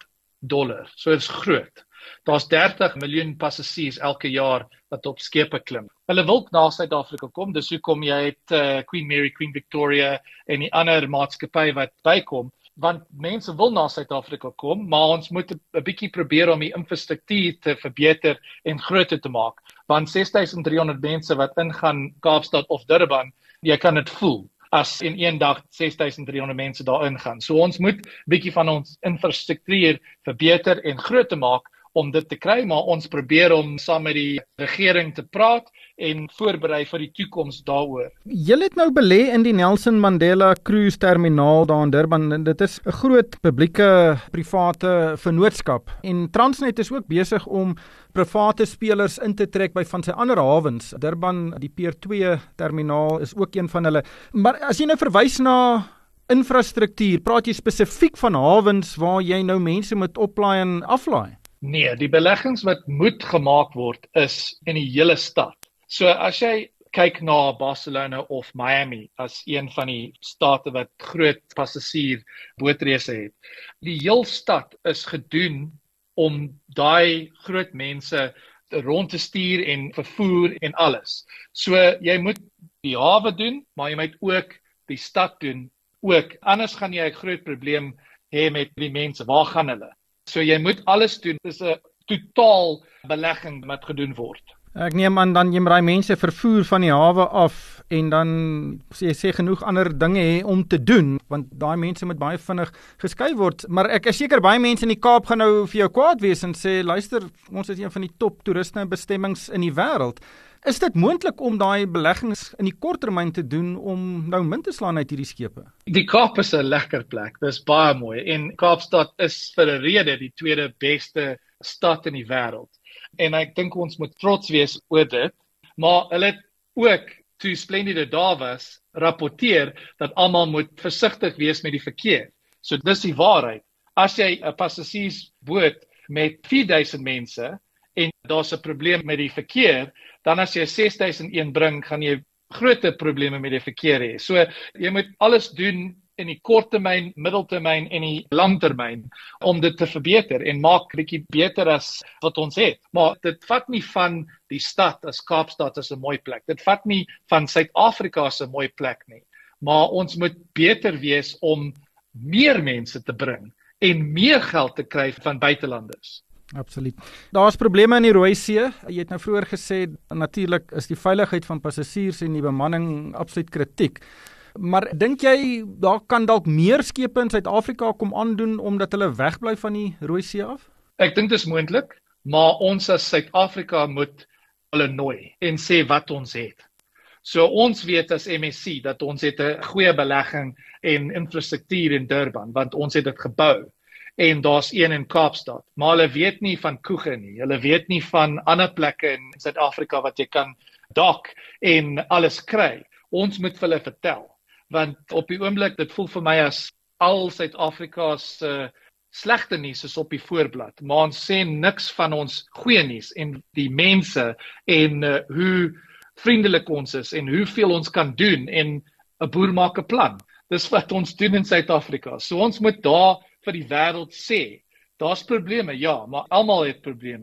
So dit is groot. Daar's 30 miljoen passasiers elke jaar wat op skepe klim. Hulle wil na Suid-Afrika kom, dis hoekom jy het Queen Mary, Queen Victoria en die ander maatskappy wat bykom. Want mense wil na Suid-Afrika kom, maar ons moet 'n bietjie probeer om die infrastruktuur te verbeter en groter te maak. Want 6300 mense wat ingaan Kaapstad of Durban, jy kan dit voel as in een dag 6300 mense daar ingaan. So ons moet 'n bietjie van ons infrastruktuur verbeter en groter maak om dit te kry, maar ons probeer om saam met die regering te praat en voorberei vir die toekoms daaroor. Julle het nou belê in die Nelson Mandela Cruise Terminaal daar in Durban en dit is 'n groot publieke private vennootskap en Transnet is ook besig om private spelers in te trek by van sy ander hawens. Durban, die Pier 2 terminaal is ook een van hulle. Maar as jy nou verwys na infrastruktuur, praat jy spesifiek van hawens waar jy nou mense moet oplaai en aflaai? Nee, die beleggings wat moet gemaak word is in die hele stad. So as jy kyk na Barcelona of Miami as een van die state wat groot passasier bootreise het, die heel stad is gedoen om daai groot mense rond te stuur en vervoer en alles. So jy moet die hawe doen, maar jy moet ook die stad doen ook. Anders gaan jy 'n groot probleem hê met die mense. Waar gaan hulle? So jy moet alles doen. Dit is 'n totaal belegging wat gedoen word. Ek neem aan dan jy raai mense vervoer van die hawe af en dan sê genoeg ander dinge hê om te doen, want daai mense moet baie vinnig geskei word. Maar ek is seker baie mense in die Kaap gaan nou vir jou kwaad wees en sê, luister, ons is een van die top toeristebestemmings in die wêreld. Is dit moontlik om daai beleggings in die korttermyn te doen om nou min te slaan uit hierdie skepe? Die Kaap is 'n lekker plek. Dis baie mooi en Kaapstad is vir 'n rede die tweede beste stad in die wêreld. En ek dink ons moet trots wees oor dit, maar hulle het ook toe Splendide daar was, rapporteer dat almal moet versigtig wees met die verkeer. So dis die waarheid. As jy 'n passasiersboot met 4000 mense en daar's 'n probleem met die verkeer, dan as jy 6001 bring, gaan jy groter probleme met die verkeer hê. So jy moet alles doen in die korttermyn, middeltermyn en die langtermyn om dit te verbeter en maak bietjie beter as wat ons het. Maar dit vat nie van die stad as Kaapstad as 'n mooi plek. Dit vat nie van Suid-Afrika as 'n mooi plek nie. Maar ons moet beter wees om meer mense te bring en meer geld te kry van buitelanders. Absoluut. Daar's probleme in die Rooi See. Jy het nou vroeër gesê natuurlik is die veiligheid van passasiers en die bemanning absoluut kritiek. Maar dink jy daar kan dalk meer skepe in Suid-Afrika kom aandoen omdat hulle wegbly van die Rooi See af? Ek dink dit is moontlik, maar ons as Suid-Afrika moet hulle nooi en sê wat ons het. So ons weet as MSC dat ons het 'n goeie belegging en infrastruktuur in Durban, want ons het dit gebou. En daar's een in Kaapstad, maar hulle weet nie van Koege nie. Hulle weet nie van ander plekke in Suid-Afrika wat jy kan dak en alles kry. Ons moet vir hulle vertel. Want op die oomblik, dit voel vir my as al Suid-Afrika se slegte nuus is op die voorblad, maar ons sê niks van ons goeie nuus en die mense en hoe vriendelik ons is en hoeveel ons kan doen en 'n boer maak 'n plan. Dis wat ons doen in Suid-Afrika. So ons moet daar vir die wêreld sê, daar's probleme, ja, maar almal het probleme.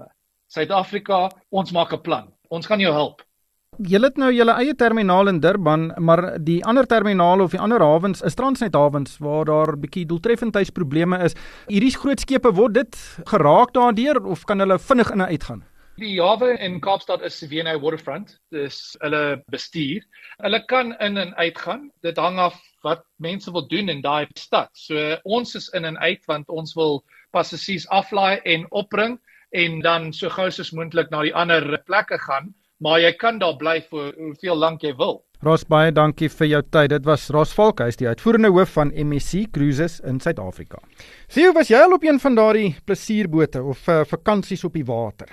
Suid-Afrika, ons maak 'n plan. Ons gaan jou help. Julle het nou julle eie terminaal in Durban, maar die ander terminale of die ander hawens is Transnet hawens waar daar bietjie doeltreffendheidsprobleme is. Hierdie groot skepe, word dit geraak daardeur of kan hulle vinnig in en uit gaan? Die hawe in Kaapstad is V&A Waterfront, dis hulle bestuur. Hulle kan in en uit gaan. Dit hang af wat mense wil doen in daai stad. So ons is in en uit want ons wil passasiers aflaai en opbring en dan so gou as moontlik na die ander plekke gaan. Maar jy kan daar bly vir hoeveel lank jy wil. Ros, baie dankie vir jou tyd. Dit was Ros Valk, hy is die uitvoerende hoof van MSC Cruises in Suid-Afrika. Theo, was jy al op een van daardie plesierbote of vakansies op die water?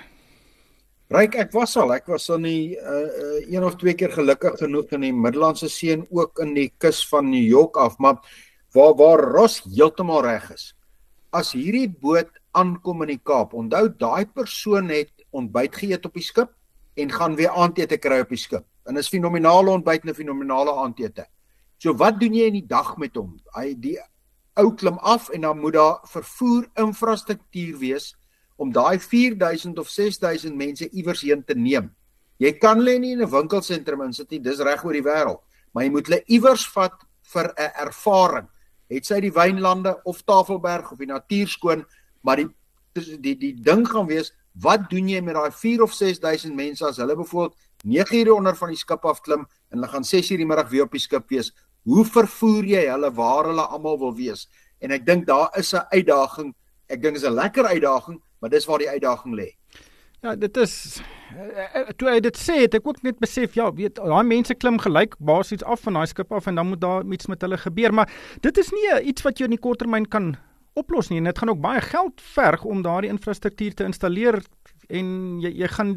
Ryk, ek was aan die een of twee keer gelukkig genoeg in die Middellandse See en ook in die kus van New York af, maar waar Ros heeltemal reg is. As hierdie boot aankom in die Kaap, onthou daai persoon het ontbyt geëet op die skip en gaan weer aandete kry op die skip. En is fenominale ontbyt en 'n fenominale aandete. So wat doen jy in die dag met hom? Die ou klim af en dan moet daar vervoer infrastruktuur wees om daai 4000 of 6000 mense iewers heen te neem. Jy kan hulle nie in 'n winkelsentrum insit nie, dis reg oor die wêreld, maar jy moet hulle iewers vat vir 'n ervaring. Het sy die wynlande of Tafelberg of die Natuurskoon, maar die ding gaan wees, wat doen jy met daai 4 of 6000 mense as hulle byvoorbeeld 9 ure onder van die skip afklim en hulle gaan 6 uur die middag weer op die skip wees? Hoe vervoer jy hulle waar hulle almal wil wees? En ek dink daar is 'n uitdaging. Ek dink is 'n lekker uitdaging, maar dis waar die uitdaging lê. Ja, dit is toe hy dit sê, het ek ook net besef, ja, weet, daai mense klim gelyk basies af van daai skip af en dan moet daar iets met hulle gebeur, maar dit is nie iets wat jy in die korttermyn kan oplos nie en dit gaan ook baie geld verg om daardie infrastruktuur te installeer en jy gaan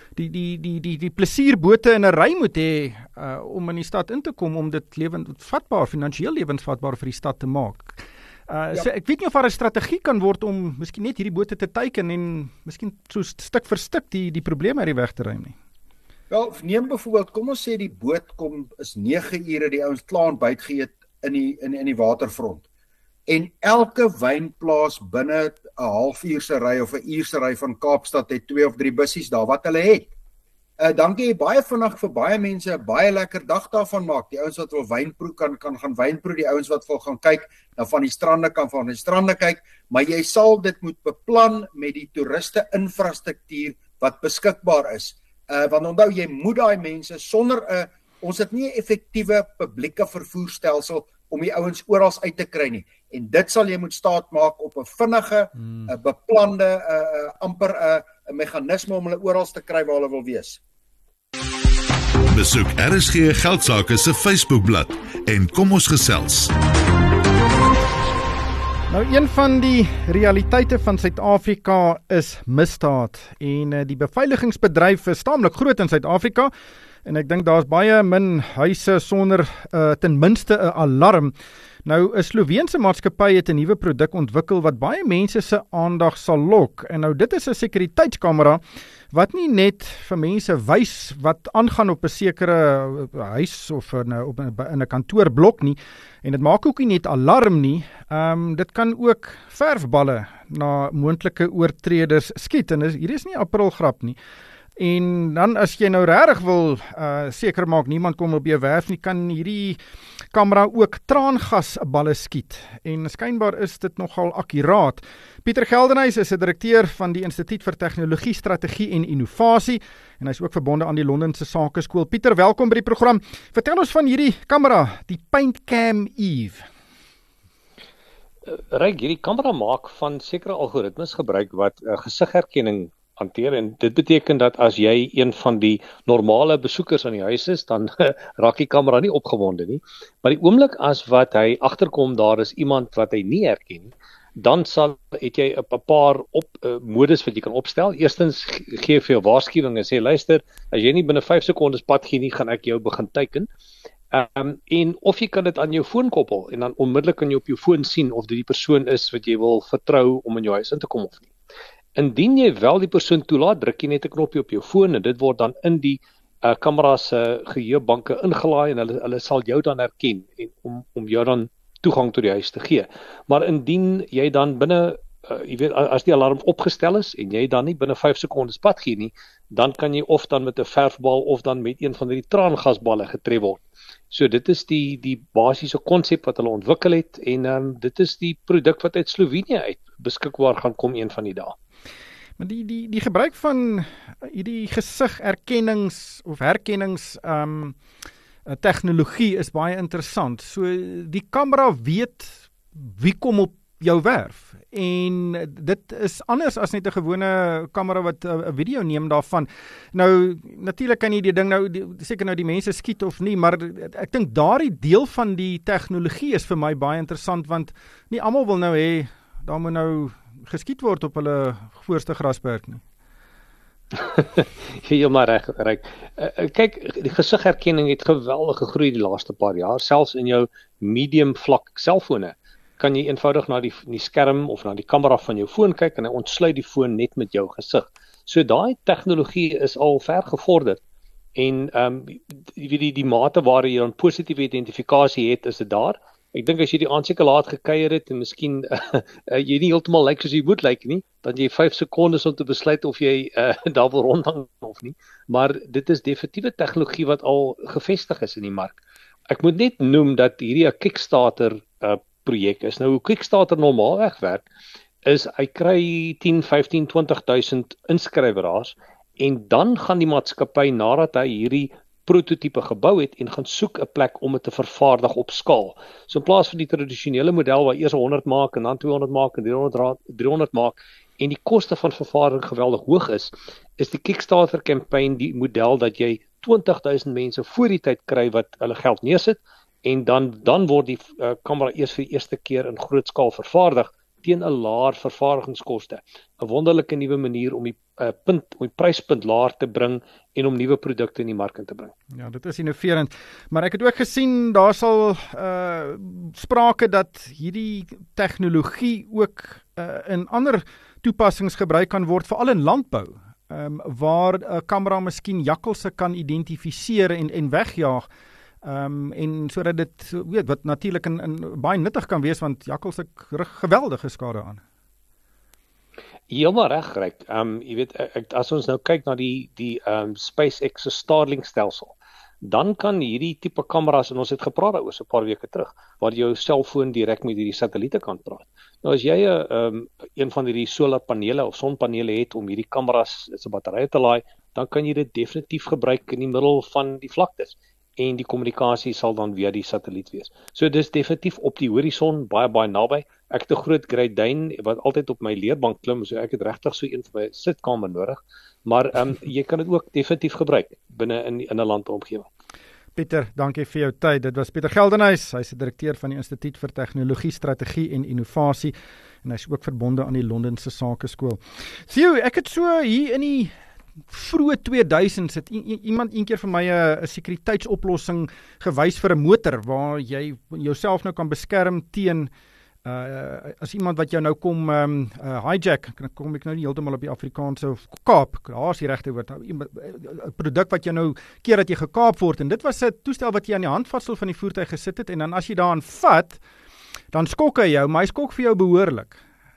die plesierbote in 'n ry moet hê om in die stad in te kom om dit lewensvatbaar, finansiëel lewensvatbaar vir die stad te maak. So ek weet nie of daar 'n strategie kan word om miskien net hierdie bote te teiken en miskien so stuk vir stuk die probleme uit die weg te ruim nie. Wel, neem byvoorbeeld, kom ons sê die boot is 9 ure die ouens klaar ontbyt geëet in die waterfront. En elke wynplaas binne 'n halfuur se ry of 'n uur se ry van Kaapstad het 2 of 3 bussies daar wat hulle het. Dan kan jy baie vinnig vir baie mense 'n baie lekker dag daarvan maak. Die ouens wat wil wynproe kan gaan wynproe, die ouens wat wil gaan kyk na van die strande kan van die strande kyk, maar jy sal dit moet beplan met die toeriste infrastruktuur wat beskikbaar is. Want onthou jy moet daai mense sonder ons het nie 'n effektiewe publieke vervoerstelsel om die ouens oral uit te kry nie. En dit sal jy moet staat maak op 'n vinnige, beplande, amper 'n meganisme om hulle oral te kry waar hulle wil wees. Besoek RSG Geldsaake se Facebookblad en kom ons gesels. Nou, een van die realiteite van Suid-Afrika is misdaad en die beveiligingsbedryf is taamlik groot in Suid-Afrika en ek dink daar's baie min huise sonder ten minste 'n alarm. Nou, 'n Sloveense maatskappy het 'n nuwe produk ontwikkel wat baie mense se aandag sal lok. En nou, dit is 'n sekuriteitskamera wat nie net vir mense wys wat aangaan op 'n sekere huis of in 'n kantoorblok nie. En dit maak ook nie net alarm nie. Dit kan ook verfballe na moontlike oortreders skiet. En hier is nie aprilgrap nie. En dan as jy nou regtig wil seker maak niemand kom op jou werf nie, kan hierdie kamera ook traangasballe skiet. En skynbaar is dit nogal akkuraat. Pieter Geldenhuys is 'n direkteur van die Instituut vir Tegnologie, Strategie en Innovasie en hy is ook verbonde aan die Londense Sakeskool. Pieter, welkom by die program. Vertel ons van hierdie kamera, die PaintCam Eve. Ryk, hierdie kamera maak van sekere algoritmes gebruik wat gesigherkenning hanteer en dit beteken dat as jy een van die normale besoekers aan die huis is, dan raak die kamera nie opgewonde nie. Maar die oomblik as wat hy agterkom daar is iemand wat hy nie herken, dan het jy 'n paar modus wat jy kan opstel. Eerstens gee vir jou waarskuwing en sê luister, as jy nie binne 5 sekondes pad gee nie, gaan ek jou begin teiken. En of jy kan dit aan jou foon koppel en dan onmiddellik kan jy op jou foon sien of dit die persoon is wat jy wil vertrou om in jou huis in te kom of nie. Indien jy wel die persoon toelaat, druk jy net 'n knoppie op jou foon en dit word dan in die kamera se geheuebanke ingelaai en hulle sal jou dan herken en om jou dan toegang tot die huis te gee. Maar indien jy dan binne jy weet, as die alarm opgestel is en jy dan nie binne 5 sekondes pad gee nie, dan kan jy of dan met 'n verfbal of dan met een van die traangasballe getref word. So dit is die basiese konsep wat hulle ontwikkel het en dit is die produk wat uit Slovenië uit beskikbaar gaan kom een van die dae. Maar die gebruik van hierdie gesigherkennings of herkennings tegnologie is baie interessant. So die kamera weet wie kom op jou werf en dit is anders as net 'n gewone kamera wat 'n video neem daarvan. Nou natuurlik kan jy die ding seker nou die mense skiet of nie, maar ek dink daardie deel van die tegnologie is vir my baie interessant want nie almal wil nou hê daar moet nou geskiet word op hulle voorste grasperk nie. Heeltemal reg. Kyk, die gesigherkenning het geweldig gegroei die laaste paar jaar, selfs in jou medium vlak selfone. Kan jy eenvoudig na die skerm of na die kamera van jou foon kyk en hy ontsluit die foon net met jou gesig. So daai tegnologie is al ver gevorder en die mate waar jy dan positiewe identifikasie het, is dit daar. Ek dink as jy die aand seker laat gekuier het en miskien jy nie heeltemal lyk soos jy moet lyk nie, dan jy 5 sekondes om te besluit of jy daar wil rondhang of nie. Maar dit is definitiewe tegnologie wat al gevestig is in die mark. Ek moet net noem dat hierdie 'n Kickstarter projek is. Nou hoe Kickstarter normaalweg werk, is hy kry 10, 15, 20,000 inskryweraars en dan gaan die maatskappy nadat hy hierdie prototipe gebou het en gaan soek 'n plek om dit te vervaardig op skaal. So in plaas van die tradisionele model waar eers 100 maak en dan 200 maak en 300 maak en die koste van vervaardiging geweldig hoog is die Kickstarter campaign die model dat jy 20,000 mense voor die tyd kry wat hulle geld neersit en dan word die kamera eers vir die eerste keer in groot skaal vervaardig teen 'n laer vervaardigingskoste. 'n Wonderlike nuwe manier om die pryspunt laer te bring en om nuwe produkte in die mark in te bring. Ja, dit is innoverend. Maar ek het ook gesien daar sal sprake dat hierdie tegnologie ook in ander toepassings gebruik kan word, veral in landbou. Waar 'n kamera miskien jakkalse kan identifiseer en wegjaag. En sodat dit wat natuurlik in baie nuttig kan wees want jakkals rig geweldige skade aan. Heeltemal reg. Jy weet as ons nou kyk na die SpaceX se Starlink stelsel, dan kan hierdie tipe kameras en ons het gepraat daaroor so 'n paar weke terug waar jou selfoon direk met hierdie satelliete kan praat. Nou as jy een van hierdie solarpanele of sonpanele het om hierdie kameras se batterye te laai, dan kan jy dit definitief gebruik in die middel van die vlaktes. En die kommunikasie sal dan via die satelliet wees. So dis definitief op die horison, baie naby. Ek het 'n groot Great Dane wat altyd op my leerbank klim, so ek het regtig so een vir my sitkamer nodig. Maar jy kan dit ook definitief gebruik binne in 'n landbouomgewing. Pieter, dankie vir jou tyd. Dit was Pieter Geldenhuys. Hy's die direkteur van die Instituut vir Tegnologie, Strategie en Innovasie en hy's ook verbonde aan die Londense Sakeskool. Sien, ek het so hier in die vroeë 2000s het iemand een keer vir my 'n sekuriteitsoplossing gewys vir 'n motor waar jy jouself nou kan beskerm teen as iemand wat jou nou kom hijack, kom ek nou nie heeltemal op die Afrikaanse of kaap, daar is die regte woord, 'n produk wat jou nou keer dat jy gekaap word en dit was 'n toestel wat jy aan die handvatsel van die voertuig gesit het en dan as jy daaraan vat, dan skok hy jou, maar hy skok vir jou behoorlik.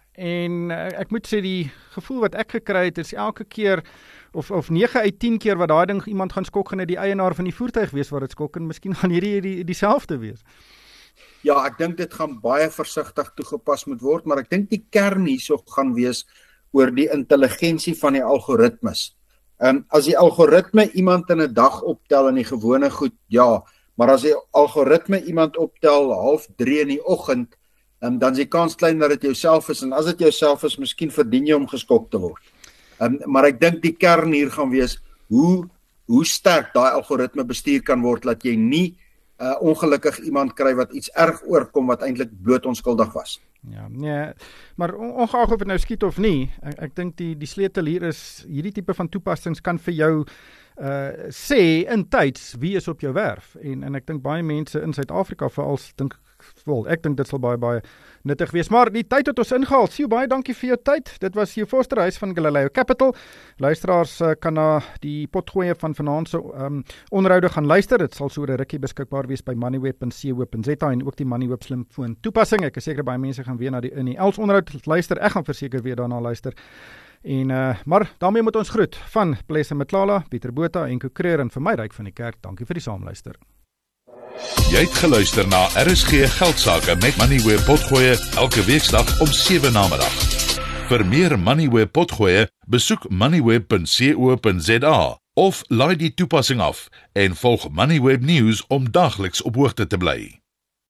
En ek moet sê die gevoel wat ek gekry het is elke keer of 9 uit 10 keer wat daai ding iemand gaan skok, gaan dit die eienaar van die voertuig wees wat dit skok en miskien gaan hierdie dieselfde wees. Ja, ek dink dit gaan baie versigtig toegepas moet word, maar ek dink die kern hierso gaan wees oor die intelligensie van die algoritmes. As die algoritme iemand in 'n dag optel in die gewone goed, ja, maar as die algoritme iemand optel 2:30 in die oggend, dan is die kans klein dat dit jouself is en as dit jouself is, miskien verdien jy om geskok te word. Maar ek dink die kern hier gaan wees hoe sterk daai algoritme bestuur kan word dat jy nie ongelukkig iemand kry wat iets erg oorkom wat eintlik bloot onskuldig was. Ja, nee, maar ongeag of dit nou skiet of nie, ek dink die sleutel hier is hierdie tipe van toepassings kan vir jou sê intyds wie is op jou werf en ek dink baie mense in Suid-Afrika veral dink ek dink dit sal baie nuttig wees. Maar die tyd het ons ingehaal. Sjoe, baie dankie vir jou tyd. Dit was Hugh Forsterhuis van Galileo Capital. Luisteraars kan na die potgoeie van vanaand se onderhoude gaan luister. Dit sal so 'n rukkie beskikbaar wees by moneyweb.co.za en ook die Moneyweb slimfoon toepassing. Ek is seker baie mense gaan weer na die Ernie Els onderhoud luister. Ek gaan verseker weer daarna luister. En maar daarmee moet ons groet van Plesse Matlala, Pieter Botha en Kreur en vir my Ryk van die Kerk. Dankie vir die saamluister. Jy het geluister na RSG Geldsaake met Moneyweb Potgoe elke weeksdag om 7 namiddag. Vir meer Moneyweb Potgoe, besoek moneyweb.co.za of laai die toepassing af en volg Moneyweb News om dagliks op hoogte te bly.